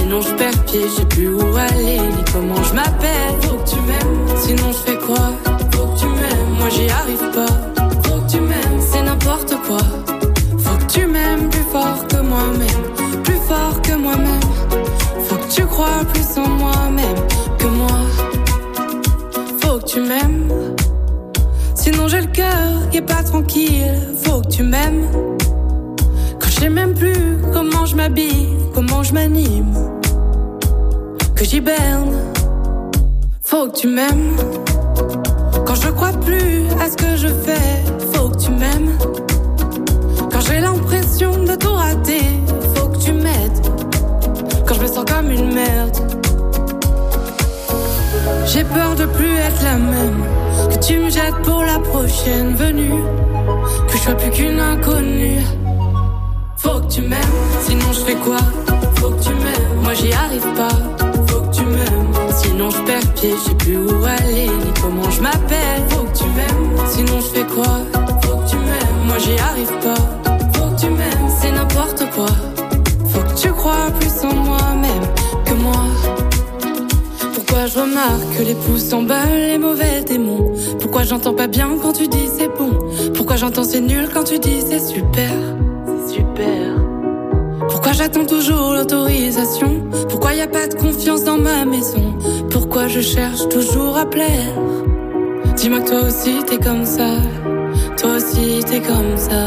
Sinon je perds pied, je sais plus où aller, ni comment je m'appelle. Faut que tu m'aimes, sinon je fais quoi? Faut que tu m'aimes, moi j'y arrive pas. Faut que tu m'aimes, c'est n'importe quoi. Faut que tu m'aimes plus fort que moi-même, plus fort que moi-même. Faut que tu crois plus en moi-même que moi. Faut que tu m'aimes, sinon j'ai le cœur qui est pas tranquille. Faut que tu m'aimes, quand je sais même plus comment je m'habille, comment je m'anime, que j'hiberne. Faut que tu m'aimes, quand je crois plus à ce que je fais. Faut que tu m'aimes, quand j'ai l'impression de tout rater. Faut que tu m'aides, quand je me sens comme une merde. J'ai peur de plus être la même, que tu me jettes pour la prochaine venue, que je sois plus qu'une inconnue. Faut que tu m'aimes, sinon je fais quoi? Faut que tu m'aimes, moi j'y arrive pas. Faut que tu m'aimes, sinon je perds pied, je sais plus où aller, ni comment je m'appelle. Faut que tu m'aimes, sinon je fais quoi? Faut que tu m'aimes, moi j'y arrive pas. Faut que tu m'aimes, c'est n'importe quoi. Faut que tu crois plus en moi-même que moi. Pourquoi je remarque que les pouces s'emballent, les mauvais démons? Pourquoi j'entends pas bien quand tu dis c'est bon? Pourquoi j'entends c'est nul quand tu dis c'est super? C'est super. Pourquoi j'attends toujours l'autorisation? Pourquoi y a pas de confiance dans ma maison? Pourquoi je cherche toujours à plaire? Dis-moi que toi aussi t'es comme ça. Toi aussi t'es comme ça.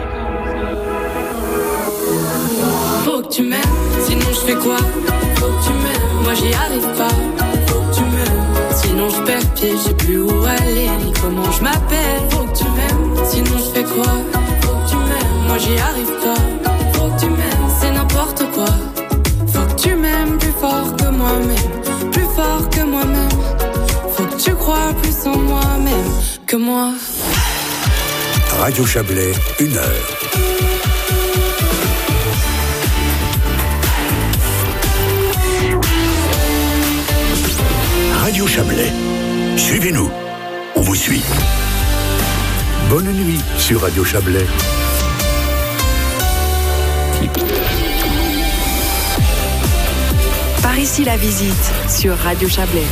Faut que tu m'aimes, sinon je fais quoi? Faut que tu m'aimes, moi j'y arrive pas. Faut que tu m'aimes, sinon je perds pied, je sais plus où aller, ni comment je m'appelle. Faut que tu m'aimes, sinon je fais quoi? Faut que tu m'aimes, moi j'y arrive pas. Faut que tu m'aimes, c'est n'importe quoi. Faut que tu m'aimes plus fort que moi-même, plus fort que moi-même. Faut que tu crois plus en moi-même que moi. Radio Chablais, 1 heure. Radio Chablais. Suivez-nous. On vous suit. Bonne nuit sur Radio Chablais. Par ici la visite sur Radio Chablais.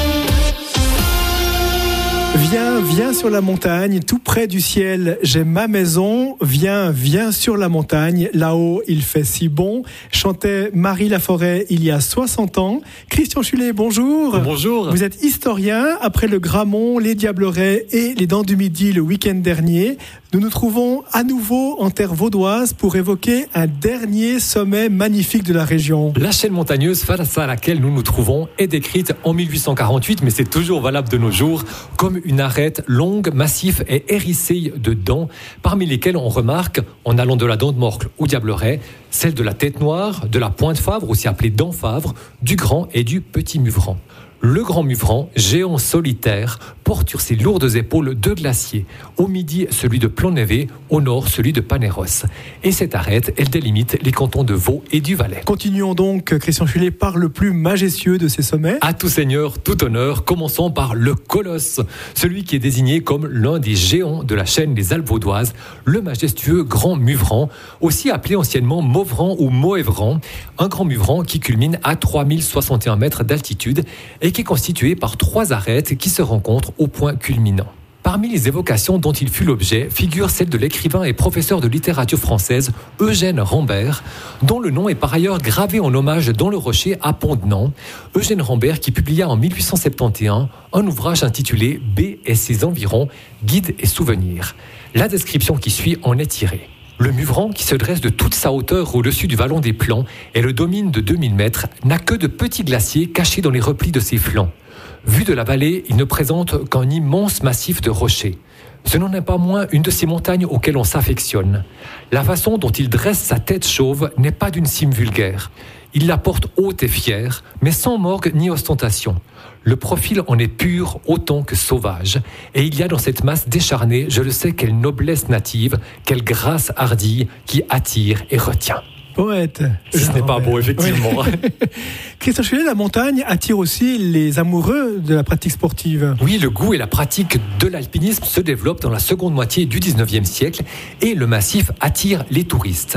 Viens sur la montagne, tout près du ciel, j'ai ma maison. Viens sur la montagne, là-haut il fait si bon. Chantait Marie Laforêt il y a 60 ans. Christian Chulet, bonjour. Bonjour. Vous êtes historien. Après le Grammont, les Diablerets et les Dents du Midi le week-end dernier, nous nous trouvons à nouveau en terre vaudoise pour évoquer un dernier sommet magnifique de la région. La chaîne montagneuse face à laquelle nous nous trouvons est décrite en 1848, mais c'est toujours valable de nos jours, comme une arête longue, massive et hérissée de dents, parmi lesquelles on remarque, en allant de la dent de Morcle au Diableret, celle de la tête noire, de la pointe Favre, aussi appelée dent Favre, du grand et du petit Muvran. Le grand Muvran, géant solitaire, porte sur ses lourdes épaules 2 glaciers. Au midi, celui de Plonévé, au nord, celui de Panéros. Et cette arête, elle délimite les cantons de Vaud et du Valais. Continuons donc, Christian Chulet, par le plus majestueux de ces sommets. À tout seigneur, tout honneur, commençons par le Colosse, celui qui est désigné comme l'un des géants de la chaîne des Alpes vaudoises, le majestueux grand Muvran, aussi appelé anciennement Mauvran ou Moëvran, un grand Muvran qui culmine à 3061 mètres d'altitude et qui est constitué par 3 arêtes qui se rencontrent au point culminant. Parmi les évocations dont il fut l'objet figure celle de l'écrivain et professeur de littérature française Eugène Rambert, dont le nom est par ailleurs gravé en hommage dans le rocher à Pont-de-Nant. Eugène Rambert qui publia en 1871 un ouvrage intitulé « B et ses environs, guide et souvenirs ». La description qui suit en est tirée. Le Muvran, qui se dresse de toute sa hauteur au-dessus du vallon des Plans et le domine de 2000 mètres, n'a que de petits glaciers cachés dans les replis de ses flancs. Vu de la vallée, il ne présente qu'un immense massif de rochers. Ce n'en est pas moins une de ces montagnes auxquelles on s'affectionne. La façon dont il dresse sa tête chauve n'est pas d'une cime vulgaire. Il la porte haute et fière, mais sans morgue ni ostentation. Le profil en est pur autant que sauvage. Et il y a dans cette masse décharnée, je le sais, quelle noblesse native, quelle grâce hardie qui attire et retient. Poète. Ce n'est pas beau, effectivement. Oui. Christian Chulet, la montagne attire aussi les amoureux de la pratique sportive. Oui, le goût et la pratique de l'alpinisme se développent dans la seconde moitié du 19e siècle et le massif attire les touristes.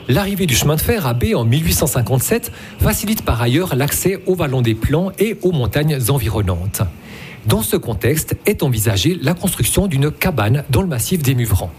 L'arrivée du chemin de fer à B en 1857 facilite par ailleurs l'accès au vallon des Plans et aux montagnes environnantes. Dans ce contexte est envisagée la construction d'une cabane dans le massif des Muvrangs.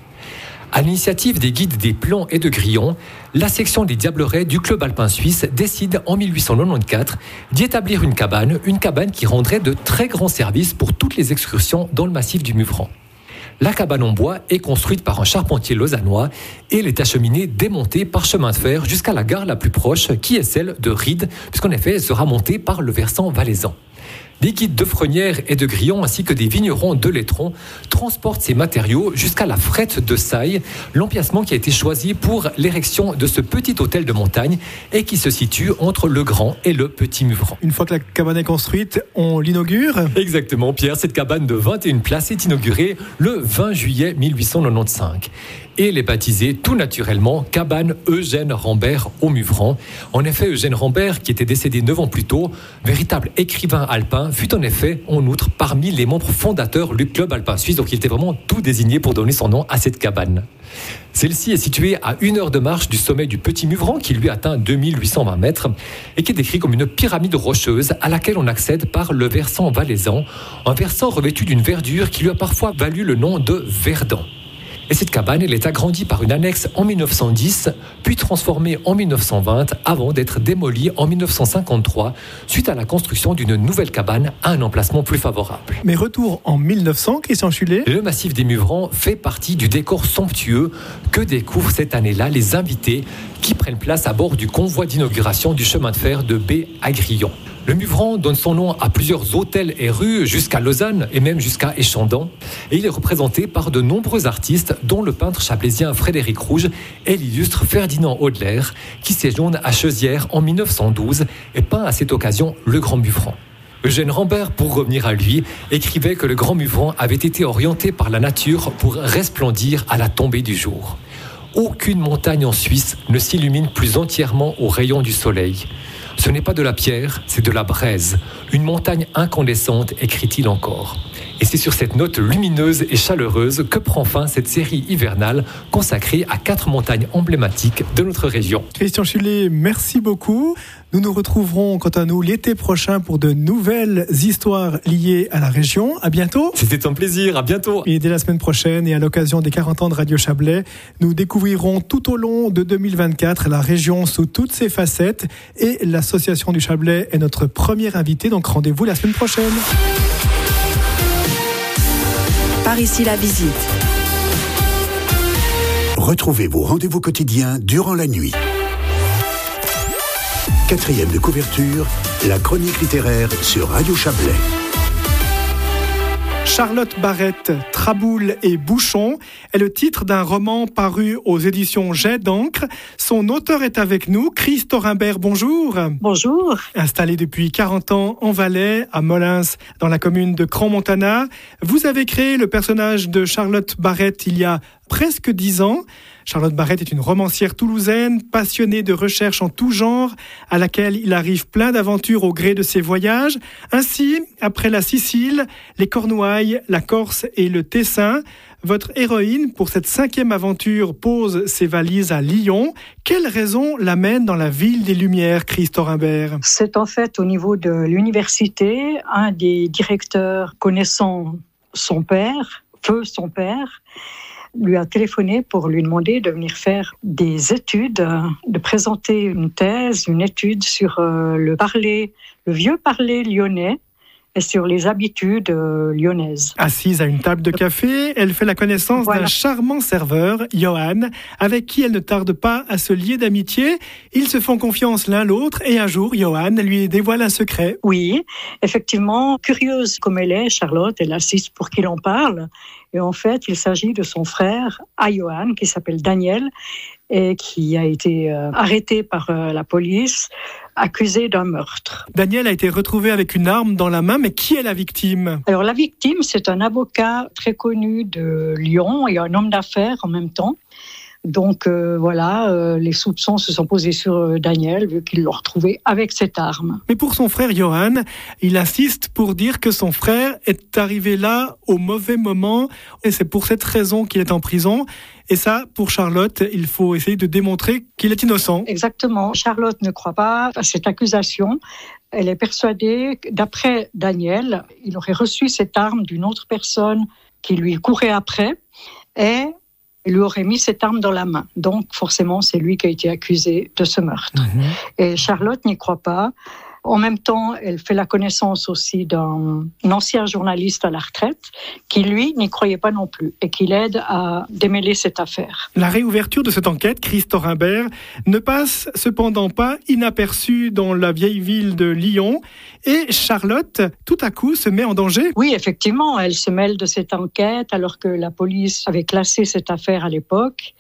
À l'initiative des guides des Plans et de Grillon, la section des Diablerets du club alpin suisse décide en 1894 d'y établir une cabane qui rendrait de très grands services pour toutes les excursions dans le massif du Muvrangs. La cabane en bois est construite par un charpentier lausannois et elle est acheminée démontée par chemin de fer jusqu'à la gare la plus proche qui est celle de Ried, puisqu'en effet elle sera montée par le versant valaisan. Des guides de Frenières et de Grillon ainsi que des vignerons de Lettron transportent ces matériaux jusqu'à la Frette de Saille, l'emplacement qui a été choisi pour l'érection de ce petit hôtel de montagne et qui se situe entre le Grand et le Petit Muvrangs. Une fois que la cabane est construite, on l'inaugure ? Exactement, Pierre. Cette cabane de 21 places est inaugurée le 20 juillet 1895. Et elle est baptisée tout naturellement Cabane Eugène Rambert au Muvrangs. En effet, Eugène Rambert, qui était décédé 9 ans plus tôt, véritable écrivain alpin, fut en effet, en outre, parmi les membres fondateurs du club alpin suisse. Donc il était vraiment tout désigné pour donner son nom à cette cabane. Celle-ci est située à 1 heure de marche du sommet du Petit Muvrangs, qui lui atteint 2820 mètres, et qui est décrit comme une pyramide rocheuse à laquelle on accède par le versant valaisan, un versant revêtu d'une verdure qui lui a parfois valu le nom de Verdun. Et cette cabane, elle est agrandie par une annexe en 1910, puis transformée en 1920, avant d'être démolie en 1953, suite à la construction d'une nouvelle cabane à un emplacement plus favorable. Mais retour en 1900, Christian Schulé. Le massif des Muvrangs fait partie du décor somptueux que découvrent cette année-là les invités qui prennent place à bord du convoi d'inauguration du chemin de fer de B à Grillon. Le Muvrangs donne son nom à plusieurs hôtels et rues jusqu'à Lausanne et même jusqu'à Échandan. Et il est représenté par de nombreux artistes, dont le peintre chablaisien Frédéric Rouge et l'illustre Ferdinand Hodler, qui séjourne à Chauzière en 1912 et peint à cette occasion le Grand Muvrangs. Eugène Rambert, pour revenir à lui, écrivait que le Grand Muvrangs avait été orienté par la nature pour resplendir à la tombée du jour. Aucune montagne en Suisse ne s'illumine plus entièrement aux rayons du soleil. Ce n'est pas de la pierre, c'est de la braise. Une montagne incandescente, écrit-il encore. Et c'est sur cette note lumineuse et chaleureuse que prend fin cette série hivernale consacrée à 4 montagnes emblématiques de notre région. Christian Schulé, merci beaucoup. Nous nous retrouverons quant à nous l'été prochain pour de nouvelles histoires liées à la région. À bientôt. C'était un plaisir, à bientôt. Et dès la semaine prochaine et à l'occasion des 40 ans de Radio Chablais, nous découvrirons tout au long de 2024 la région sous toutes ses facettes et l'association du Chablais est notre premier invité. Donc rendez-vous la semaine prochaine. Par ici la visite. Retrouvez vos rendez-vous quotidiens durant la nuit. 4e de couverture, la chronique littéraire sur Radio Chablais. Charlotte Barrette, Traboule et Bouchon est le titre d'un roman paru aux éditions Jet d'encre. Son auteur est avec nous, Chris Thorimbert, bonjour. Bonjour. Installé depuis 40 ans en Valais, à Molins, dans la commune de Crans-Montana, vous avez créé le personnage de Charlotte Barrette il y a presque 10 ans. Charlotte Barrette est une romancière toulousaine, passionnée de recherche en tout genre, à laquelle il arrive plein d'aventures au gré de ses voyages. Ainsi, après la Sicile, les Cornouailles, la Corse et le Tessin, votre héroïne, pour cette 5e aventure, pose ses valises à Lyon. Quelle raison l'amène dans la ville des Lumières, Chris Thorimbert ? C'est en fait au niveau de l'université, un des directeurs connaissant son père, lui a téléphoné pour lui demander de venir faire des études, de présenter une thèse, une étude sur le vieux parler lyonnais et sur les habitudes lyonnaises. Assise à une table de café, elle fait la connaissance d'un charmant serveur, Johan, avec qui elle ne tarde pas à se lier d'amitié. Ils se font confiance l'un l'autre et un jour, Johan lui dévoile un secret. Oui, effectivement, curieuse comme elle est, Charlotte, elle assiste pour qui l'on parle. Et en fait, il s'agit de son frère, à Johan, qui s'appelle Daniel, et qui a été arrêté par la police, accusé d'un meurtre. Daniel a été retrouvé avec une arme dans la main, mais qui est la victime ? Alors la victime, c'est un avocat très connu de Lyon et un homme d'affaires en même temps. Donc les soupçons se sont posés sur Daniel, vu qu'il l'a retrouvé avec cette arme. Mais pour son frère Johan, il insiste pour dire que son frère est arrivé là au mauvais moment et c'est pour cette raison qu'il est en prison. Et ça, pour Charlotte, il faut essayer de démontrer qu'il est innocent. Exactement. Charlotte ne croit pas à cette accusation. Elle est persuadée, d'après Daniel, il aurait reçu cette arme d'une autre personne qui lui courait après et il lui aurait mis cette arme dans la main. Donc, forcément, c'est lui qui a été accusé de ce meurtre. Et Charlotte n'y croit pas. En même temps, elle fait la connaissance aussi d'un ancien journaliste à la retraite qui, lui, n'y croyait pas non plus et qui l'aide à démêler cette affaire. La réouverture de cette enquête, Christophe Imbert, ne passe cependant pas inaperçue dans la vieille ville de Lyon. Et Charlotte, tout à coup, se met en danger. Oui, effectivement, elle se mêle de cette enquête alors que la police avait classé cette affaire à l'époque.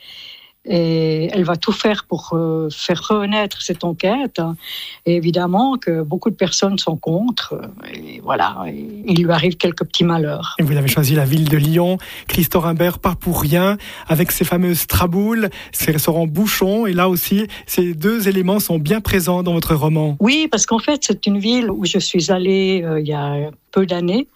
Et elle va tout faire pour faire renaître cette enquête. Et évidemment que beaucoup de personnes sont contre. Et voilà, il lui arrive quelques petits malheurs. Et vous avez choisi la ville de Lyon. Christophe Imbert, pas pour rien, avec ses fameuses traboules, ses restaurants bouchons. Et là aussi, ces deux éléments sont bien présents dans votre roman. Oui, parce qu'en fait, c'est une ville où je suis allée il y a peu d'années.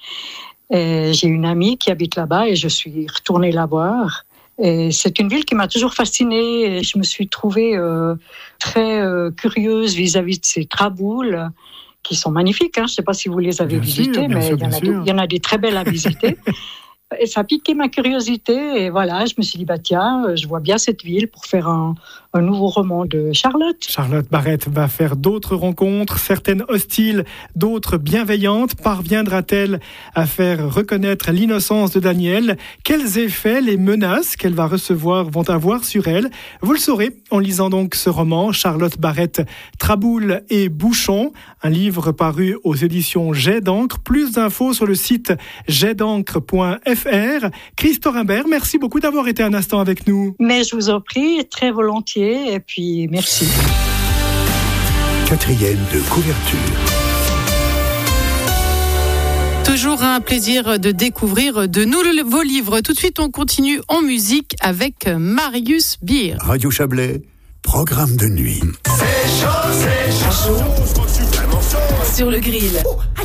Et j'ai une amie qui habite là-bas et je suis retournée la voir. Et c'est une ville qui m'a toujours fascinée et je me suis trouvée très curieuse vis-à-vis de ces traboules qui sont magnifiques. Je ne sais pas si vous les avez visitées, mais il y en a des très belles à visiter. Et ça a piqué ma curiosité et voilà, je me suis dit, tiens, je vois bien cette ville pour faire un nouveau roman de Charlotte. Charlotte Barrette va faire d'autres rencontres, certaines hostiles, d'autres bienveillantes. Parviendra-t-elle à faire reconnaître l'innocence de Daniel ? Quels effets les menaces qu'elle va recevoir vont avoir sur elle ? Vous le saurez en lisant donc ce roman, Charlotte Barrette, Traboules et Bouchons, un livre paru aux éditions Jet d'encre. Plus d'infos sur le site jetdencre.fr. Christophe Imbert, merci beaucoup d'avoir été un instant avec nous. Mais je vous en prie, très volontiers. Et puis, merci. 4e de couverture. Toujours un plaisir de découvrir de nouveaux livres. Tout de suite, on continue en musique avec Marius Beer. Radio Chablais, programme de nuit. C'est chaud. Sur le grill.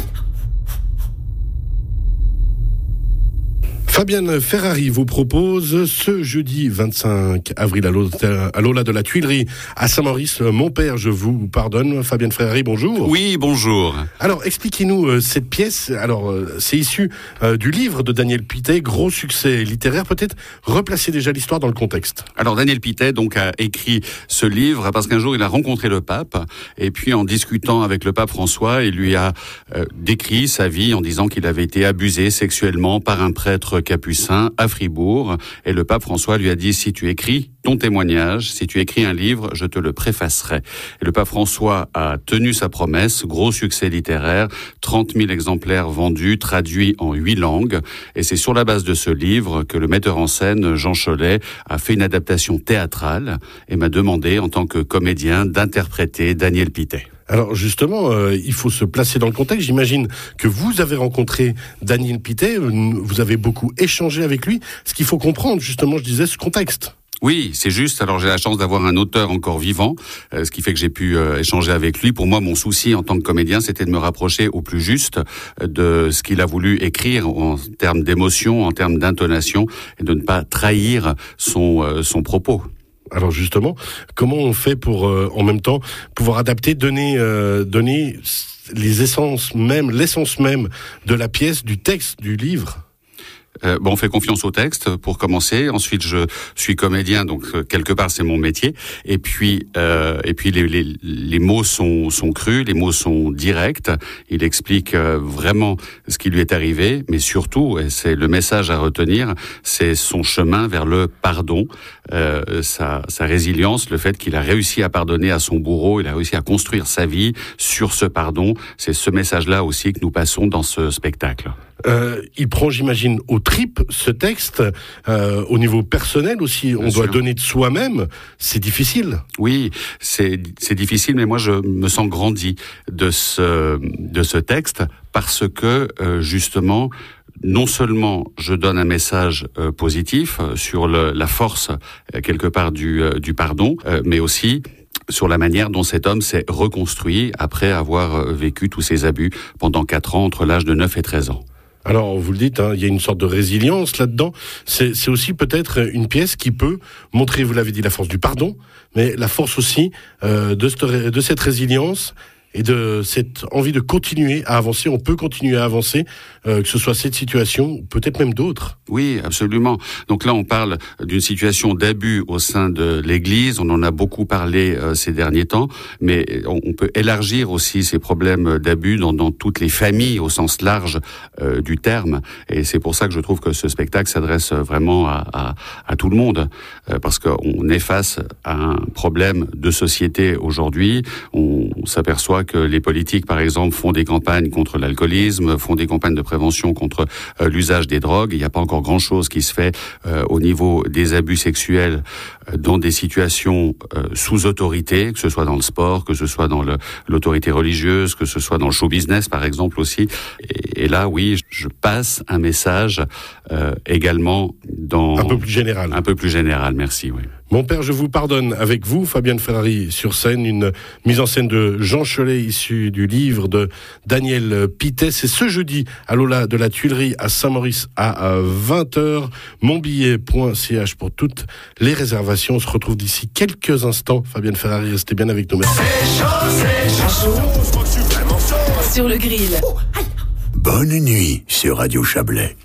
Fabienne Ferrari vous propose ce jeudi 25 avril à l'Aula de la Tuilerie à Saint-Maurice. Mon père, je vous pardonne. Fabienne Ferrari, bonjour. Oui, bonjour. Alors, expliquez-nous cette pièce. Alors, c'est issu du livre de Daniel Pittet, gros succès littéraire. Peut-être replacer déjà l'histoire dans le contexte. Alors, Daniel Pittet donc a écrit ce livre parce qu'un jour il a rencontré le pape et puis en discutant avec le pape François, il lui a décrit sa vie en disant qu'il avait été abusé sexuellement par un prêtre capucin à Fribourg, et le pape François lui a dit: si tu écris ton témoignage, si tu écris un livre, je te le préfacerai. Et le pape François a tenu sa promesse, gros succès littéraire, 30 000 exemplaires vendus, traduits en 8 langues, et c'est sur la base de ce livre que le metteur en scène Jean Cholet a fait une adaptation théâtrale et m'a demandé en tant que comédien d'interpréter Daniel Pittet. Alors justement, il faut se placer dans le contexte. J'imagine que vous avez rencontré Daniel Pittet, vous avez beaucoup échangé avec lui. Ce qu'il faut comprendre, justement, je disais, ce contexte. Oui, c'est juste. Alors j'ai la chance d'avoir un auteur encore vivant, ce qui fait que j'ai pu échanger avec lui. Pour moi, mon souci en tant que comédien, c'était de me rapprocher au plus juste de ce qu'il a voulu écrire en termes d'émotion, en termes d'intonation, et de ne pas trahir son propos. Alors justement, comment on fait pour en même temps pouvoir adapter, donner l'essence même de la pièce, du texte, du livre? On fait confiance au texte pour commencer. Ensuite, je suis comédien, donc quelque part c'est mon métier. Et puis les mots sont crus, les mots sont directs. Il explique vraiment ce qui lui est arrivé, mais surtout, et c'est le message à retenir, c'est son chemin vers le pardon, sa résilience, le fait qu'il a réussi à pardonner à son bourreau, il a réussi à construire sa vie sur ce pardon. C'est ce message-là aussi que nous passons dans ce spectacle. Il prend, j'imagine, aux tripes ce texte, au niveau personnel aussi. On doit donner de soi-même. C'est difficile. Oui, c'est difficile, mais moi je me sens grandi de ce texte parce que justement non seulement je donne un message positif sur la force quelque part du pardon, mais aussi sur la manière dont cet homme s'est reconstruit après avoir vécu tous ces abus pendant 4 ans entre l'âge de 9 et 13 ans. Alors, vous le dites, il y a une sorte de résilience là-dedans. C'est aussi peut-être une pièce qui peut montrer, vous l'avez dit, la force du pardon, mais la force aussi de cette résilience et de cette envie de continuer à avancer. On peut continuer à avancer, que ce soit cette situation, ou peut-être même d'autres. Oui, absolument. Donc là, on parle d'une situation d'abus au sein de l'Église. On en a beaucoup parlé ces derniers temps, mais on peut élargir aussi ces problèmes d'abus dans toutes les familles au sens large du terme. Et c'est pour ça que je trouve que ce spectacle s'adresse vraiment à tout le monde, parce qu'on est face à un problème de société aujourd'hui. On s'aperçoit que les politiques, par exemple, font des campagnes contre l'alcoolisme, font des campagnes de prévention contre l'usage des drogues. Il n'y a pas encore grand-chose qui se fait au niveau des abus sexuels dans des situations sous autorité, que ce soit dans le sport, que ce soit dans l'autorité religieuse, que ce soit dans le show business, par exemple, aussi. Et là, oui, je passe un message également dans... Un peu plus général. Un peu plus général, merci, oui. Mon père, je vous pardonne. Avec vous, Fabienne Ferrari, sur scène, une mise en scène de Jean Cholet, issue du livre de Daniel Pittet. C'est ce jeudi à l'Aula de la Tuilerie à Saint-Maurice à 20h. Monbillet.ch pour toutes les réservations. On se retrouve d'ici quelques instants. Fabienne Ferrari, restez bien avec nous. Merci. Sur le grill. Bonne nuit sur Radio Chablais.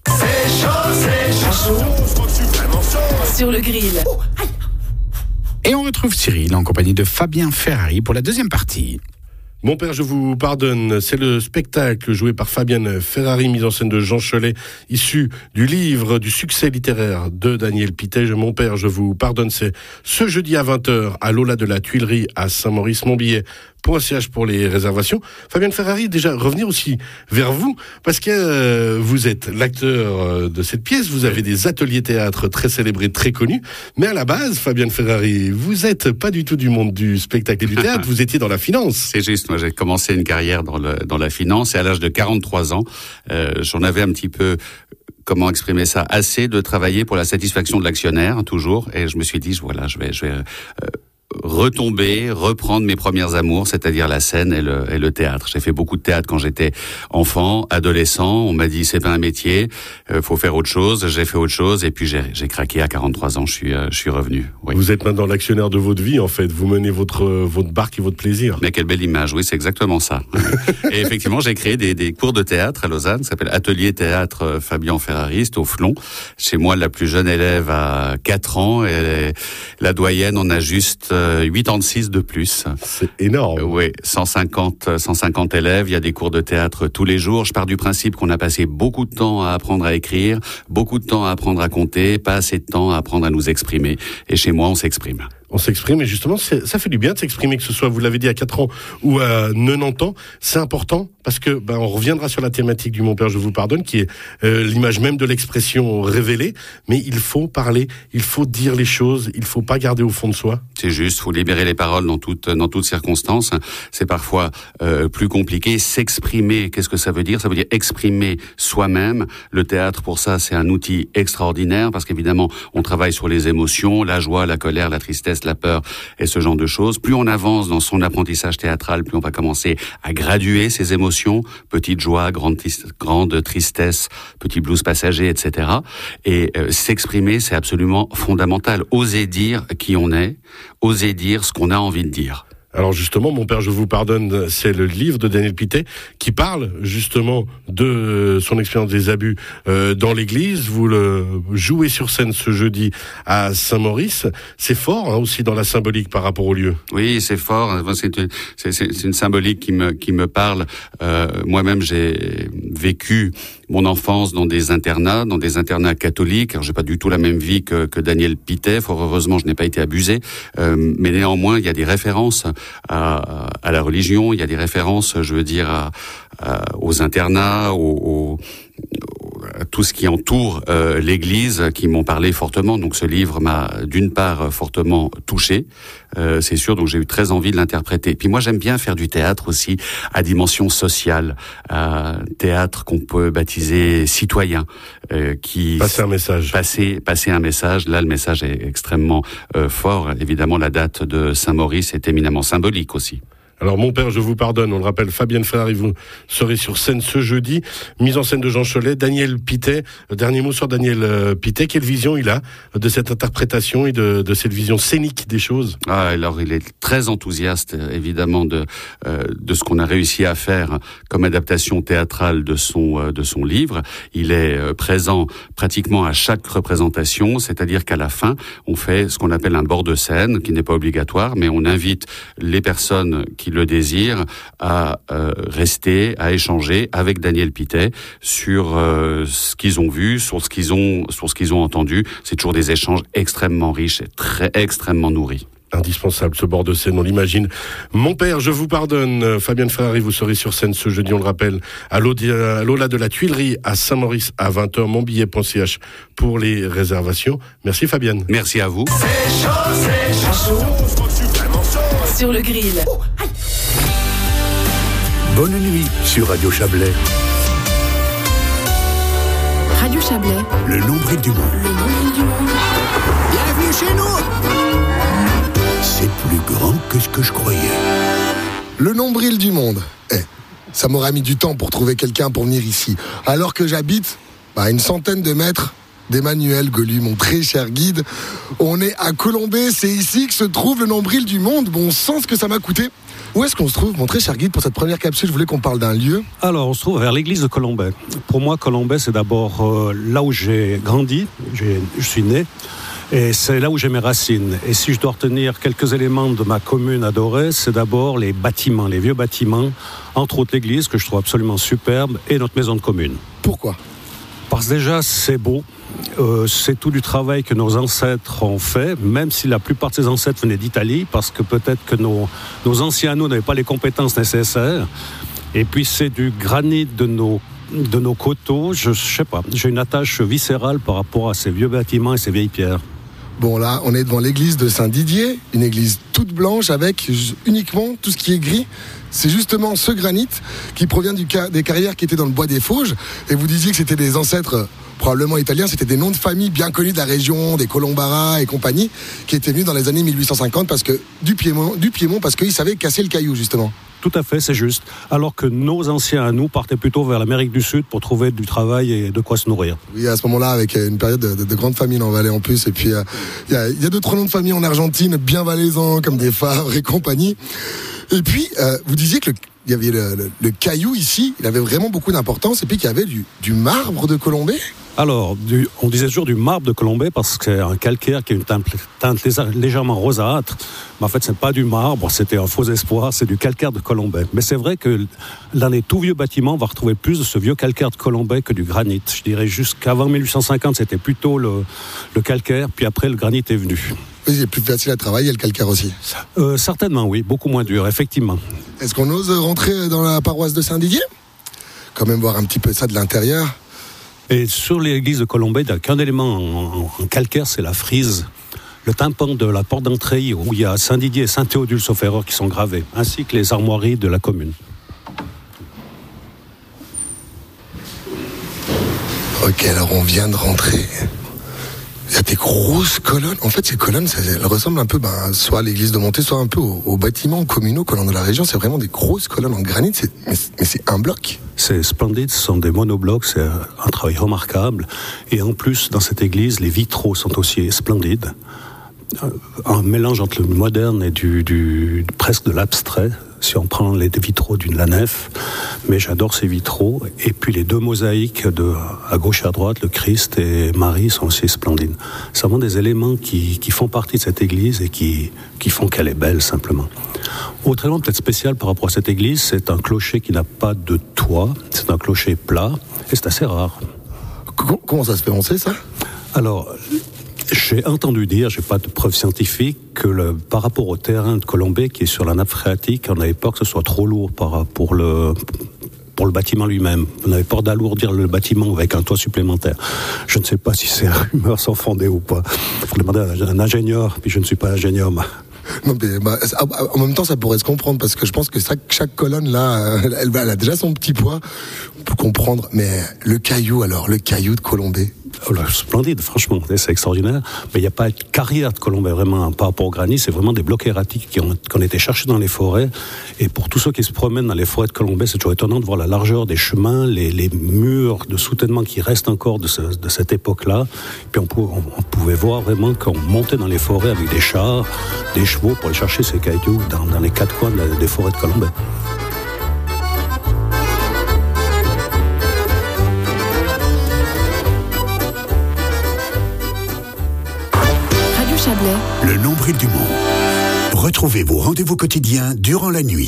Sur le grill. Et on retrouve Cyril en compagnie de Fabien Ferrari pour la deuxième partie. Mon père, je vous pardonne. C'est le spectacle joué par Fabienne Ferrari, mise en scène de Jean Cholet, issu du livre du succès littéraire de Daniel Pittet. Mon père, je vous pardonne. C'est ce jeudi à 20h à l'Aula de la Tuilerie à Saint-Maurice. Monbillet.ch pour les réservations. Fabienne Ferrari, déjà revenir aussi vers vous, parce que vous êtes l'acteur de cette pièce, vous avez des ateliers théâtre très célébrés, très connus, mais à la base, Fabienne Ferrari, vous êtes pas du tout du monde du spectacle et du théâtre, vous étiez dans la finance. C'est juste, moi j'ai commencé une carrière dans la finance, et à l'âge de 43 ans, j'en avais un petit peu... Comment exprimer ça? Assez de travailler pour la satisfaction de l'actionnaire, toujours, et je me suis dit, voilà, je vais reprendre mes premières amours, c'est-à-dire la scène et le théâtre. J'ai fait beaucoup de théâtre quand j'étais enfant, adolescent. On m'a dit c'est pas un métier, faut faire autre chose. J'ai fait autre chose et puis j'ai craqué à 43 ans. Je suis revenu. Oui. Vous êtes maintenant l'actionnaire de votre vie en fait. Vous menez votre barque et votre plaisir. Mais quelle belle image. Oui, c'est exactement ça. Et effectivement, j'ai créé des cours de théâtre à Lausanne, ça s'appelle Atelier Théâtre Fabien Ferrari, c'est au Flon. Chez moi, la plus jeune élève a 4 ans et la doyenne en a juste 86 de plus. C'est énorme. Oui, 150 élèves, il y a des cours de théâtre tous les jours. Je pars du principe qu'on a passé beaucoup de temps à apprendre à écrire, beaucoup de temps à apprendre à compter, pas assez de temps à apprendre à nous exprimer. Et chez moi, on s'exprime. On s'exprime et justement, ça fait du bien de s'exprimer, que ce soit, vous l'avez dit, à 4 ans ou à 90 ans. C'est important parce que on reviendra sur la thématique du Mon père, je vous pardonne, qui est l'image même de l'expression révélée. Mais il faut parler, il faut dire les choses, il faut pas garder au fond de soi. C'est juste, faut libérer les paroles dans toutes circonstances. C'est parfois plus compliqué. S'exprimer, qu'est-ce que ça veut dire? Ça veut dire exprimer soi-même. Le théâtre, pour ça, c'est un outil extraordinaire parce qu'évidemment, on travaille sur les émotions, la joie, la colère, la tristesse, la peur et ce genre de choses. Plus on avance dans son apprentissage théâtral, plus on va commencer à graduer ses émotions, petite joie, grande tristesse, petit blues passager, etc. Et s'exprimer, c'est absolument fondamental. Oser dire qui on est, oser dire ce qu'on a envie de dire. Alors justement, Mon père, je vous pardonne, c'est le livre de Daniel Pittet qui parle justement de son expérience des abus dans l'église. Vous le jouez sur scène ce jeudi à Saint-Maurice. C'est fort aussi dans la symbolique par rapport au lieu. Oui, c'est fort. C'est une symbolique qui me parle. Moi-même, j'ai vécu mon enfance dans des internats catholiques. Alors, j'ai pas du tout la même vie que Daniel Pittet. Fort heureusement, je n'ai pas été abusé. Mais néanmoins, il y a des références à la religion, il y a des références, je veux dire, aux internats, tout ce qui entoure l'Église qui m'ont parlé fortement. Donc ce livre m'a d'une part fortement touché, c'est sûr, donc j'ai eu très envie de l'interpréter. Puis moi j'aime bien faire du théâtre aussi à dimension sociale, théâtre qu'on peut baptiser citoyen, qui passer un message. Passer un message. Là le message est extrêmement fort. Évidemment la date de Saint-Maurice est éminemment symbolique aussi. Alors, Mon père, je vous pardonne. On le rappelle, Fabienne Ferrari, vous serez sur scène ce jeudi. Mise en scène de Jean Cholet, Daniel Pittet. Dernier mot sur Daniel Pittet. Quelle vision il a de cette interprétation et de cette vision scénique des choses? Alors, il est très enthousiaste, évidemment, de ce qu'on a réussi à faire comme adaptation théâtrale de son livre. Il est présent pratiquement à chaque représentation, c'est-à-dire qu'à la fin, on fait ce qu'on appelle un bord de scène, qui n'est pas obligatoire, mais on invite les personnes qui le désirent à rester, à échanger avec Daniel Pittet sur ce qu'ils ont vu, sur ce qu'ils ont entendu. C'est toujours des échanges extrêmement riches et extrêmement nourris. Indispensable ce bord de scène, on l'imagine. Mon père, je vous pardonne. Fabienne Ferrari, vous serez sur scène ce jeudi, on le rappelle, à l'Aula de la Tuilerie à Saint-Maurice à 20h, monbillet.ch pour les réservations. Merci Fabienne. Merci à vous. C'est chaud. Sur le grill. Bonne nuit sur Radio Chablais. Radio Chablais. Le nombril du monde. Bienvenue chez nous. C'est plus grand que ce que je croyais. Le nombril du monde. Ça m'aurait mis du temps pour trouver quelqu'un pour venir ici. Alors que j'habite à une centaine de mètres d'Emmanuel Golu, mon très cher guide. On est à Colombey, c'est ici que se trouve le nombril du monde. Bon sens que ça m'a coûté. Où est-ce qu'on se trouve, mon très cher guide, pour cette première capsule? Je voulais qu'on parle d'un lieu. Alors, on se trouve vers l'église de Colombey. Pour moi, Colombey, c'est d'abord là où j'ai grandi, je suis né, et c'est là où j'ai mes racines. Et si je dois retenir quelques éléments de ma commune adorée, c'est d'abord les bâtiments, les vieux bâtiments, entre autres l'église, que je trouve absolument superbe, et notre maison de commune. Pourquoi? Parce que déjà, c'est beau. C'est tout du travail que nos ancêtres ont fait, même si la plupart de ces ancêtres venaient d'Italie, parce que peut-être que nos anciens nous n'avaient pas les compétences nécessaires. Et puis c'est du granit de nos coteaux. Je sais pas, j'ai une attache viscérale par rapport à ces vieux bâtiments et ces vieilles pierres. Bon là, on est devant l'église de Saint-Didier, une église toute blanche avec uniquement tout ce qui est gris. C'est justement ce granit qui provient des carrières qui étaient dans le bois des Fauges. Et vous disiez que c'était des ancêtres probablement italiens, c'était des noms de famille bien connus de la région, des Colombara et compagnie, qui étaient venus dans les années 1850 parce que du Piémont parce qu'ils savaient casser le caillou justement. Tout à fait, c'est juste. Alors que nos anciens à nous partaient plutôt vers l'Amérique du Sud pour trouver du travail et de quoi se nourrir. Oui, à ce moment-là, avec une période de grande famine en Valais en plus. Et puis, il y a 2-3 noms de famille en Argentine, bien valaisans, comme des Favre et compagnie. Et puis, vous disiez que il y avait le caillou ici, il avait vraiment beaucoup d'importance, et puis qu'il y avait du marbre de Colombey. Alors, on disait toujours du marbre de Colombey parce que c'est un calcaire qui a une teinte légèrement rosâtre. Mais en fait, ce n'est pas du marbre, c'était un faux espoir, c'est du calcaire de Colombey. Mais c'est vrai que dans les tout vieux bâtiments, on va retrouver plus de ce vieux calcaire de Colombey que du granit. Je dirais jusqu'avant 1850, c'était plutôt le calcaire, puis après, le granit est venu. Oui, c'est plus facile à travailler, le calcaire aussi. Certainement, oui, beaucoup moins dur, effectivement. Est-ce qu'on ose rentrer dans la paroisse de Saint-Didier? Quand même voir un petit peu ça de l'intérieur. Et sur l'église de Colombey, il n'y a qu'un élément en calcaire, c'est la frise. Le tympan de la porte d'entrée où il y a Saint-Didier et Saint-Théodule sauf erreur qui sont gravés, ainsi que les armoiries de la commune. Ok, alors on vient de rentrer. Il y a des grosses colonnes. En fait, ces colonnes, elles ressemblent un peu soit à l'église de Monté, soit un peu aux bâtiments communaux que l'on a dans la région. C'est vraiment des grosses colonnes en granit. Mais c'est un bloc. C'est splendide, ce sont des monoblocs, c'est un travail remarquable. Et en plus, dans cette église, les vitraux sont aussi splendides. Un mélange entre le moderne et presque de l'abstrait, si on prend les vitraux de la nef. Mais j'adore ces vitraux. Et puis les deux mosaïques à gauche et à droite, le Christ et Marie, sont aussi splendides. C'est vraiment des éléments qui font partie de cette église et qui font qu'elle est belle, simplement. Autre élément peut-être spécial par rapport à cette église, c'est un clocher qui n'a pas de toit. C'est un clocher plat, et c'est assez rare. Comment ça se fait, on sait ça? Alors, j'ai entendu dire, j'ai pas de preuves scientifiques, que par rapport au terrain de Colombey qui est sur la nappe phréatique, en à l'époque, ce soit trop lourd pour pour le bâtiment lui-même. On avait peur d'alourdir le bâtiment avec un toit supplémentaire. Je ne sais pas si ces rumeurs sont fondées ou pas. Il faut demander à un ingénieur, puis je ne suis pas ingénieur. Non, mais en même temps, ça pourrait se comprendre parce que je pense que chaque colonne là, elle a déjà son petit poids. On peut comprendre. Mais le caillou de Colombey. Oh là, splendide, franchement, c'est extraordinaire. Mais il n'y a pas de carrière de Colombey vraiment par rapport au granit. C'est vraiment des blocs erratiques qui ont été cherchés dans les forêts. Et pour tous ceux qui se promènent dans les forêts de Colombey, c'est toujours étonnant de voir la largeur des chemins, les murs de soutènement qui restent encore de cette époque-là. Puis on pouvait voir vraiment qu'on montait dans les forêts avec des chars, des chevaux pour aller chercher ces cailloux dans les quatre coins des forêts de Colombey. Le nombril du monde. Retrouvez vos rendez-vous quotidiens durant la nuit.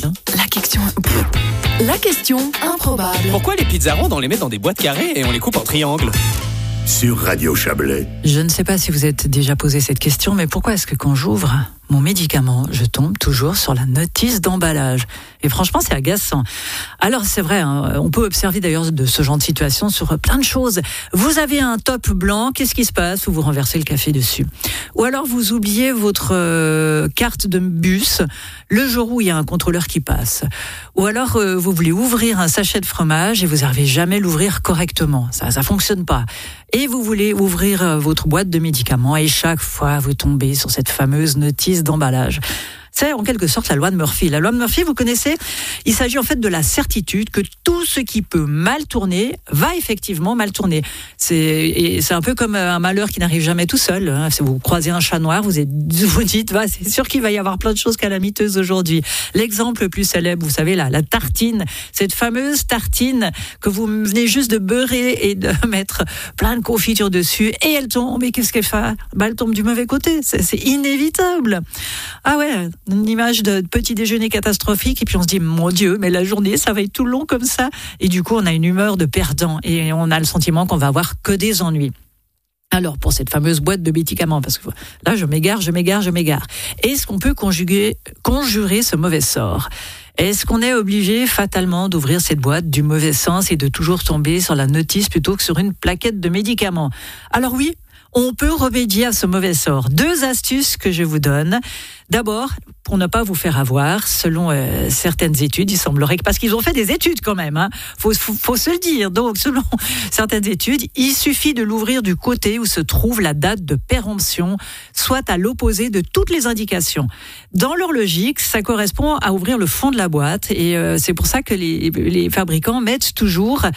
La question improbable. Pourquoi les pizzas rondes, on les met dans des boîtes carrées et on les coupe en triangles ? Sur Radio Chablais. Je ne sais pas si vous êtes déjà posé cette question, mais pourquoi est-ce que quand j'ouvre mon médicament, je tombe toujours sur la notice d'emballage? Et franchement, c'est agaçant. Alors, c'est vrai, hein, on peut observer d'ailleurs de ce genre de situation sur plein de choses. Vous avez un top blanc, qu'est-ce qui se passe? Vous renversez le café dessus. Ou alors, vous oubliez votre carte de bus le jour où il y a un contrôleur qui passe. Ou alors, vous voulez ouvrir un sachet de fromage et vous n'arrivez jamais à l'ouvrir correctement. Ça fonctionne pas. Et vous voulez ouvrir votre boîte de médicaments et chaque fois, vous tombez sur cette fameuse notice d'emballage. C'est en quelque sorte la loi de Murphy. La loi de Murphy, vous connaissez ? Il s'agit en fait de la certitude que tout ce qui peut mal tourner va effectivement mal tourner. C'est un peu comme un malheur qui n'arrive jamais tout seul. Hein. Si vous croisez un chat noir, vous dites, c'est sûr qu'il va y avoir plein de choses calamiteuses aujourd'hui. L'exemple le plus célèbre, vous savez, la tartine, cette fameuse tartine que vous venez juste de beurrer et de mettre plein de confiture dessus et elle tombe. Et qu'est-ce qu'elle fait ? Elle tombe du mauvais côté. C'est inévitable. Ah ouais, une image de petit déjeuner catastrophique et puis on se dit mon Dieu, mais la journée ça va être tout long comme ça et du coup on a une humeur de perdant et on a le sentiment qu'on va avoir que des ennuis. Alors pour cette fameuse boîte de médicaments, parce que là je m'égare, est-ce qu'on peut conjurer ce mauvais sort ? Est-ce qu'on est obligé fatalement d'ouvrir cette boîte du mauvais sens et de toujours tomber sur la notice plutôt que sur une plaquette de médicaments ? Alors oui, on peut remédier à ce mauvais sort. 2 astuces que je vous donne. D'abord, pour ne pas vous faire avoir, selon certaines études, il semblerait que, parce qu'ils ont fait des études quand même, hein, faut se le dire. Donc, selon certaines études, il suffit de l'ouvrir du côté où se trouve la date de péremption, soit à l'opposé de toutes les indications. Dans leur logique, ça correspond à ouvrir le fond de la boîte, et c'est pour ça que les fabricants mettent toujours,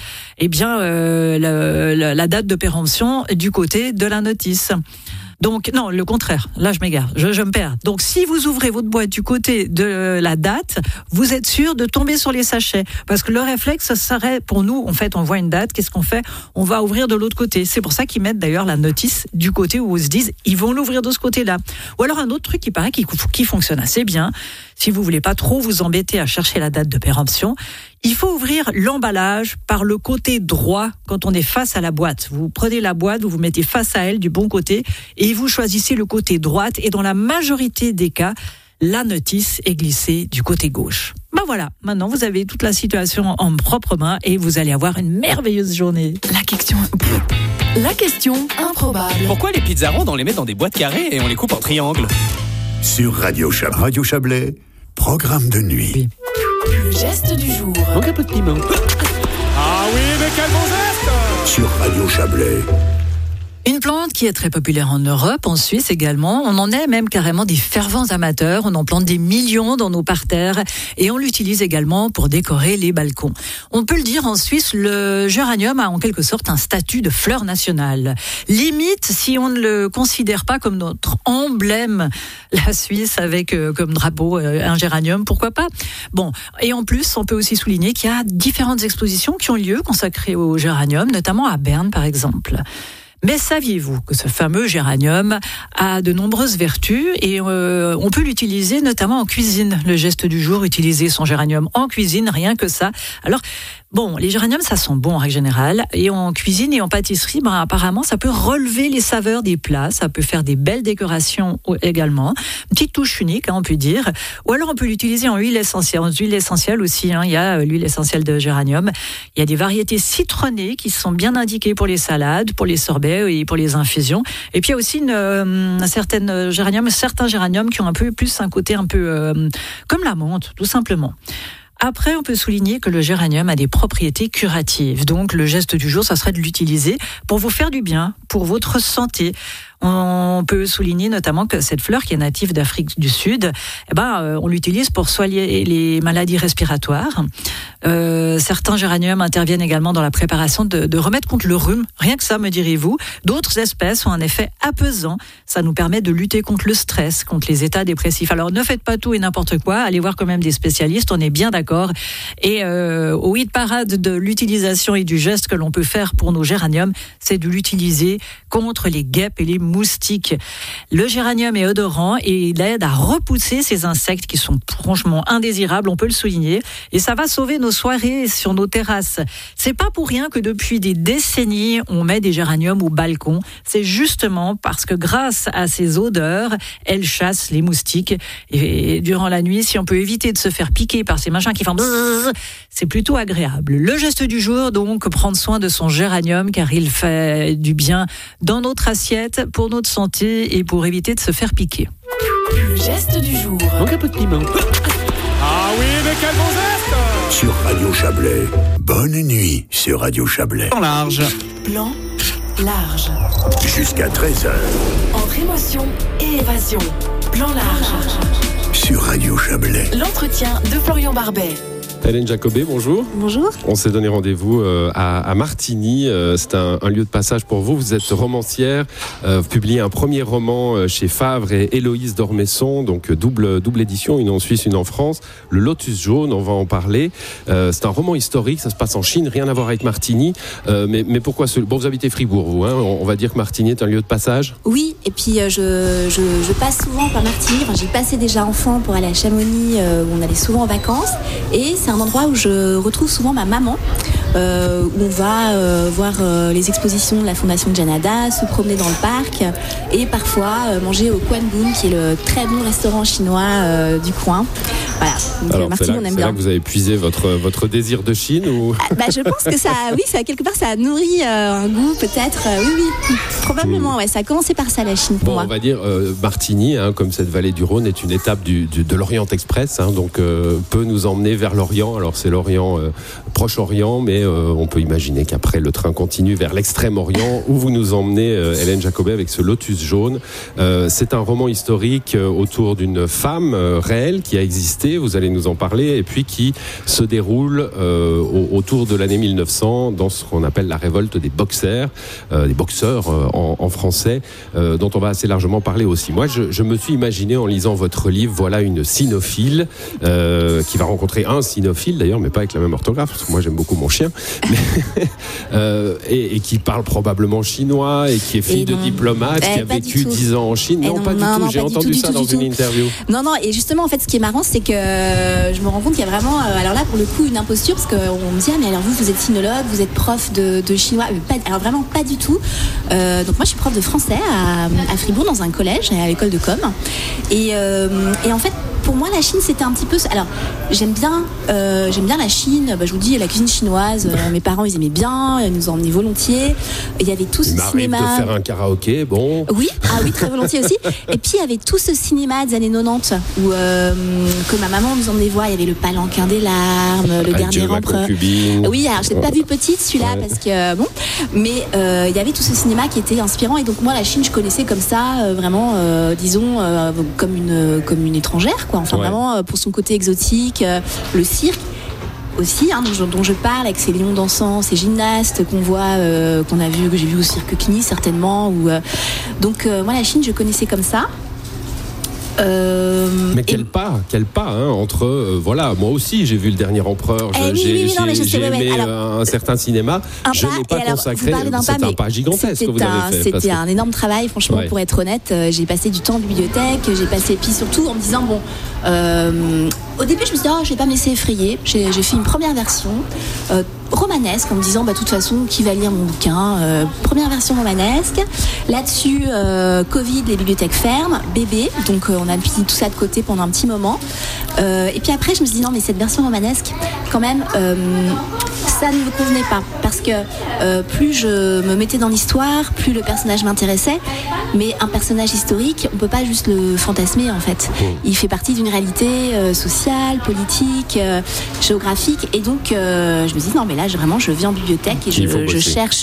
la date de péremption du côté de la notice. Donc, non, le contraire. Là, je m'égare. Je me perds. Donc, si vous ouvrez votre boîte du côté de la date, vous êtes sûr de tomber sur les sachets. Parce que le réflexe, ça serait, pour nous, en fait, on voit une date. Qu'est-ce qu'on fait ? On va ouvrir de l'autre côté. C'est pour ça qu'ils mettent d'ailleurs la notice du côté où ils se disent, ils vont l'ouvrir de ce côté-là. Ou alors, un autre truc qui paraît qui fonctionne assez bien. Si vous voulez pas trop vous embêter à chercher la date de péremption, il faut ouvrir l'emballage par le côté droit quand on est face à la boîte. Vous prenez la boîte, vous vous mettez face à elle du bon côté et vous choisissez le côté droit et dans la majorité des cas, la notice est glissée du côté gauche. Ben voilà, maintenant vous avez toute la situation en propre main et vous allez avoir une merveilleuse journée. La question improbable. Pourquoi les pizzas rondes, on les met dans des boîtes carrées et on les coupe en triangles ? Sur Radio Chablais, programme de nuit. Le geste du jour. Donc un peu de piment. Ah oui, mais quel bon geste ! Sur Radio Chablais. Une plante qui est très populaire en Europe, en Suisse également. On en est même carrément des fervents amateurs. On en plante des millions dans nos parterres et on l'utilise également pour décorer les balcons. On peut le dire, en Suisse, le géranium a en quelque sorte un statut de fleur nationale. Limite, si on ne le considère pas comme notre emblème, la Suisse avec comme drapeau un géranium, pourquoi pas ? Bon, et en plus, on peut aussi souligner qu'il y a différentes expositions qui ont lieu consacrées au géranium, notamment à Berne par exemple. Mais saviez-vous que ce fameux géranium a de nombreuses vertus et on peut l'utiliser notamment en cuisine. Le geste du jour, utiliser son géranium en cuisine, rien que ça. Alors, Bon, les géraniums, ça sent bon en règle générale. Et en cuisine et en pâtisserie, apparemment, ça peut relever les saveurs des plats. Ça peut faire des belles décorations également. Une petite touche unique, on peut dire. Ou alors, on peut l'utiliser en huile essentielle. En huile essentielle aussi, il y a l'huile essentielle de géranium. Il y a des variétés citronnées qui sont bien indiquées pour les salades, pour les sorbets et pour les infusions. Et puis, il y a aussi certains géraniums qui ont un peu plus un côté un peu comme la menthe, tout simplement. Après, on peut souligner que le géranium a des propriétés curatives. Donc, le geste du jour, ça serait de l'utiliser pour vous faire du bien, pour votre santé. On peut souligner notamment que cette fleur qui est native d'Afrique du Sud, on l'utilise pour soigner les maladies respiratoires. Certains géraniums interviennent également dans la préparation de remèdes contre le rhume. Rien que ça, me direz-vous. D'autres espèces ont un effet apaisant. Ça nous permet de lutter contre le stress, contre les états dépressifs. Alors, ne faites pas tout et n'importe quoi. Allez voir quand même des spécialistes. On est bien d'accord. Et au hit parade de l'utilisation et du geste que l'on peut faire pour nos géraniums, c'est de l'utiliser contre les guêpes et les moustiques. Le géranium est odorant et il aide à repousser ces insectes qui sont franchement indésirables, on peut le souligner, et ça va sauver nos soirées sur nos terrasses. C'est pas pour rien que depuis des décennies, on met des géraniums au balcon. C'est justement parce que grâce à ces odeurs, elles chassent les moustiques. Et durant la nuit, si on peut éviter de se faire piquer par ces machins qui font bzzz, c'est plutôt agréable. Le geste du jour, donc, prendre soin de son géranium car il fait du bien dans notre assiette, pour notre santé et pour éviter de se faire piquer. Le geste du jour. Donc un peu de piment. Ah oui, mais quel bon geste! Sur Radio Chablais. Bonne nuit sur Radio Chablais. En large. Plan large. Jusqu'à 13h. Entre émotion et évasion. Plan large. Sur Radio Chablais. L'entretien de Florian Barbet. Hélène Jacobet, bonjour. Bonjour. On s'est donné rendez-vous à Martigny. C'est un lieu de passage pour vous. Vous êtes romancière. Vous publiez un premier roman chez Favre et Héloïse d'Ormesson, donc double édition, une en Suisse, une en France. Le Lotus jaune, on va en parler. C'est un roman historique, ça se passe en Chine, rien à voir avec Martigny. Mais pourquoi Bon, vous habitez Fribourg, vous. On va dire que Martigny est un lieu de passage. Oui, et puis je passe souvent par Martigny. Enfin, j'ai passé déjà enfant pour aller à Chamonix, où on allait souvent en vacances. Et c'est un endroit où je retrouve souvent ma maman, où on va voir les expositions de la Fondation Janada, se promener dans le parc et parfois manger au Quan Bun, qui est le très bon restaurant chinois du coin. Voilà. Donc, alors, Martigny, on aime bien. C'est là que vous avez puisé votre désir de Chine ou... Je pense que ça, oui, ça quelque part, ça a nourri un goût peut-être. Oui, probablement. Ouais, ça a commencé par ça, la Chine pour moi. On va dire Martigny, comme cette vallée du Rhône, est une étape de l'Orient Express, donc peut nous emmener vers l'Orient. Alors c'est l'Orient, Proche-Orient, mais on peut imaginer qu'après le train continue vers l'Extrême-Orient, où vous nous emmenez, Hélène Jacobet, avec ce Lotus jaune. C'est un roman historique autour d'une femme réelle qui a existé, vous allez nous en parler, et puis qui se déroule autour de l'année 1900 dans ce qu'on appelle la révolte des boxers, des boxeurs en français, dont on va assez largement parler aussi. Moi, je me suis imaginé en lisant votre livre, voilà une cynophile qui va rencontrer un cynophile d'ailleurs, mais pas avec la même orthographe, parce que moi j'aime beaucoup mon chien, et qui parle probablement chinois, et qui est fille de diplomate, qui a vécu 10 ans en Chine. Non, pas du tout, j'ai entendu ça dans une interview. Non, et justement, en fait, ce qui est marrant, c'est que je me rends compte qu'il y a vraiment, alors là, pour le coup, une imposture, parce qu'on me dit, mais alors vous êtes sinologue, vous êtes prof de chinois, alors vraiment pas du tout. Donc moi, je suis prof de français à Fribourg, dans un collège, à l'école de com. Et en fait, pour moi, la Chine, c'était un petit peu... Alors, j'aime bien la Chine. Je vous dis, la cuisine chinoise, mes parents, ils aimaient bien. Ils nous emmenaient volontiers. Il y avait tout ce cinéma... Il m'arrive de faire un karaoké, bon... Oui, très volontiers aussi. Et puis, il y avait tout ce cinéma des années 90 où, que ma maman nous emmenait voir. Il y avait le Palanquin des larmes, le dernier empereur... Oui, alors, je l'ai pas vu petite, celui-là, parce que... Bon, mais il y avait tout ce cinéma qui était inspirant. Et donc, moi, la Chine, je connaissais comme ça, vraiment, disons, comme une étrangère, quoi. Enfin, vraiment, pour son côté exotique, le cirque aussi, dont je parle, avec ces lions dansants, ces gymnastes qu'on voit, que j'ai vu au cirque Kini, certainement. Donc, moi, la Chine, je connaissais comme ça. Mais quel pas entre moi aussi j'ai vu le dernier empereur, j'ai aimé un certain cinéma, je n'ai pas consacré, c'est un pas gigantesque que vous avez fait. C'était un énorme travail, franchement, pour être honnête. J'ai passé du temps en bibliothèque, j'ai passé, puis surtout en me disant au début, je me suis dit, je vais pas me laisser effrayer. J'ai fait une première version romanesque en me disant, de toute façon, qui va lire mon bouquin, première version romanesque. Là-dessus, Covid, les bibliothèques ferment, bébé, donc on a mis tout ça de côté pendant un petit moment. Et puis après, je me suis dit, non, mais cette version romanesque, quand même, ça ne me convenait pas, parce que plus je me mettais dans l'histoire, plus le personnage m'intéressait. Mais un personnage historique, on peut pas juste le fantasmer, en fait. Il fait partie d'une réalité sociale, politique, géographique, et donc je me dis, non, mais là, vraiment, je viens en bibliothèque et je cherche.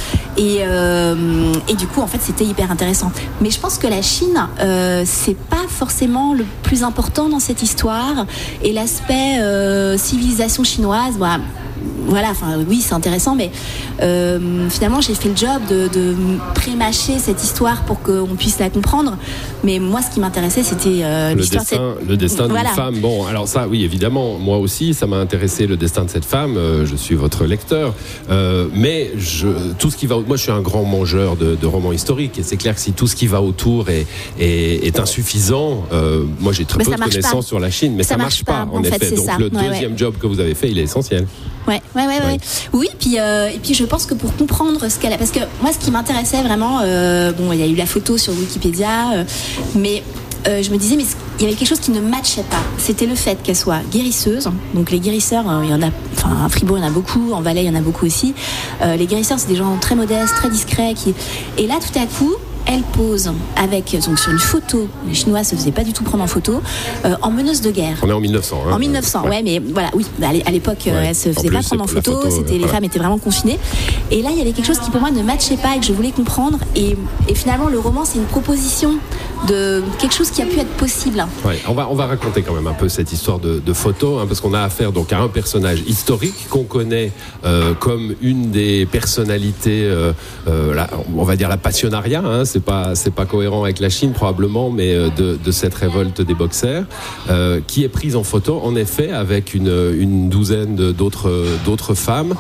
Et du coup, en fait, c'était hyper intéressant. Mais je pense que la Chine, c'est pas forcément le plus important dans cette histoire. Et l'aspect civilisation chinoise, voilà, enfin oui, c'est intéressant, mais finalement j'ai fait le job de pré-mâcher cette histoire pour qu'on puisse la comprendre. Mais moi, ce qui m'intéressait, c'était l'histoire le destin d'une femme. Bon, alors ça, oui, évidemment, moi aussi, ça m'a intéressé, le destin de cette femme. Je suis votre lecteur, mais tout ce qui va, moi, je suis un grand mangeur de romans historiques, et c'est clair que si tout ce qui va autour est insuffisant, moi, j'ai très peu de connaissances sur la Chine, mais ça marche pas, en effet. Donc le deuxième job que vous avez fait, il est essentiel. Ouais. Oui, et puis je pense que pour comprendre ce qu'elle a, parce que moi, ce qui m'intéressait vraiment, il y a eu la photo sur Wikipédia, mais je me disais, mais il y avait quelque chose qui ne matchait pas. C'était le fait qu'elle soit guérisseuse. Donc les guérisseurs, il y en a, à Fribourg, il y en a beaucoup, en Valais, il y en a beaucoup aussi. Les guérisseurs, c'est des gens très modestes, très discrets, et là, tout à coup, elle pose donc sur une photo, les Chinois se faisaient pas du tout prendre en photo, en meneuse de guerre. On est en 1900. En 1900, ouais, mais voilà, oui, à l'époque, elle se faisait pas prendre en photo, les femmes étaient vraiment confinées. Et là, il y avait quelque chose qui pour moi ne matchait pas et que je voulais comprendre. Et finalement, le roman, c'est une proposition de quelque chose qui a pu être possible. Ouais, on va raconter quand même un peu cette histoire de photo, parce qu'on a affaire donc à un personnage historique qu'on connaît comme une des personnalités, on va dire la passionnariat. C'est pas cohérent avec la Chine probablement, mais de cette révolte des boxers, qui est prise en photo en effet avec une douzaine d'autres femmes,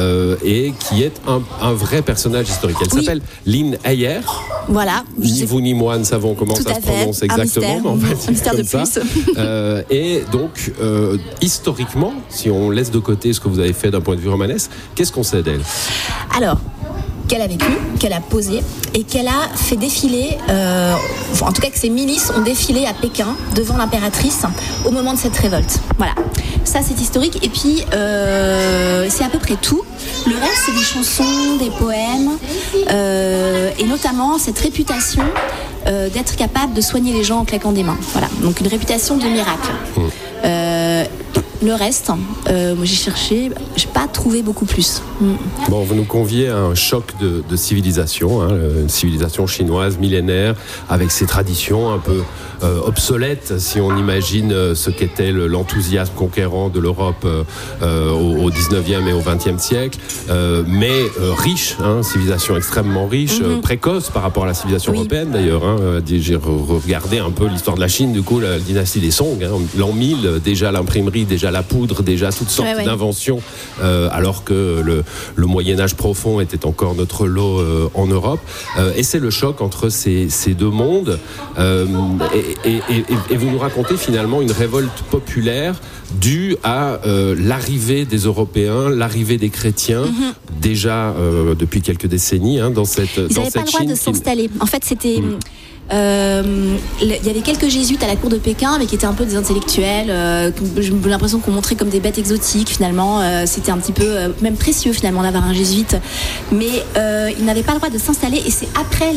et qui est un vrai personnage historique. Elle s'appelle Lin Heyer. Voilà. Ni vous ni moi ne savons comment ça se prononce exactement. Un mystère de plus. Et donc historiquement, si on laisse de côté ce que vous avez fait d'un point de vue romanesque, qu'est-ce qu'on sait d'elle ? Alors, qu'elle a vécu, qu'elle a posé et qu'elle a fait défiler, en tout cas que ses milices ont défilé à Pékin devant l'impératrice au moment de cette révolte. Voilà, ça c'est historique. Et puis c'est à peu près tout. Le reste, c'est des chansons, des poèmes, et notamment cette réputation d'être capable de soigner les gens en claquant des mains. Voilà, donc une réputation de miracle. Le reste, moi j'ai cherché, j'ai pas trouvé beaucoup plus. Bon, vous nous conviez à un choc de civilisation, une civilisation chinoise millénaire, avec ses traditions un peu obsolètes, si on imagine ce qu'était l'enthousiasme conquérant de l'Europe au 19e et au 20e siècle, mais riche, civilisation extrêmement riche, précoce par rapport à la civilisation européenne d'ailleurs. J'ai regardé un peu l'histoire de la Chine, du coup, la dynastie des Song, l'an 1000, déjà l'imprimerie, déjà la poudre, déjà toutes sortes d'inventions, alors que le Moyen-Âge profond était encore notre lot en Europe. Et c'est le choc entre ces deux mondes. Et vous nous racontez finalement une révolte populaire due à l'arrivée des Européens, l'arrivée des chrétiens, déjà depuis quelques décennies dans cette Chine. Ils n'avaient pas le droit de s'installer. En fait, c'était... il y avait quelques jésuites à la cour de Pékin, mais qui étaient un peu des intellectuels. J'ai l'impression qu'on montrait comme des bêtes exotiques. Finalement, c'était un petit peu même précieux finalement d'avoir un jésuite. Mais ils n'avaient pas le droit de s'installer. Et c'est après